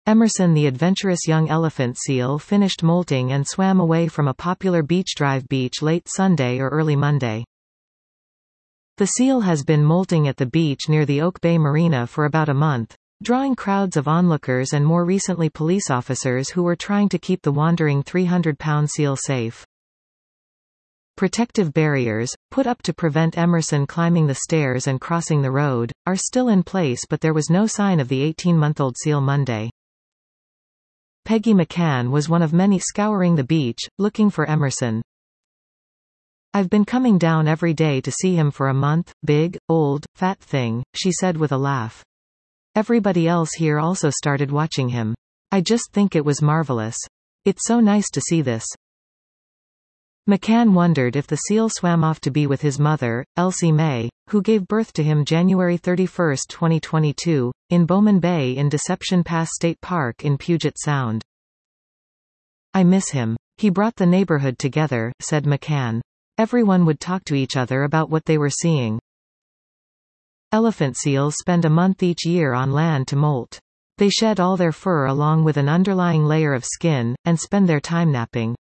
Emerson the adventurous young elephant seal finished molting and swam away from a popular beach drive beach late Sunday or early Monday. The seal has been molting at the beach near the Oak Bay Marina for about a month, drawing crowds of onlookers and more recently police officers who were trying to keep the wandering 300-pound seal safe. Protective barriers, put up to prevent Emerson climbing the stairs and crossing the road, are still in place, but there was no sign of the 18-month-old seal Monday. Peggy McCann was one of many scouring the beach, looking for Emerson. "I've been coming down every day to see him for a month, big, old, fat thing," she said with a laugh. "Everybody else here also started watching him. I just think it was marvelous. It's so nice to see this." McCann wondered if the seal swam off to be with his mother, Elsie Mae, who gave birth to him January 31, 2022, in Bowman Bay in Deception Pass State Park in Puget Sound. "I miss him. He brought the neighborhood together," said McCann. "Everyone would talk to each other about what they were seeing." Elephant seals spend a month each year on land to molt. They shed all their fur along with an underlying layer of skin, and spend their time napping.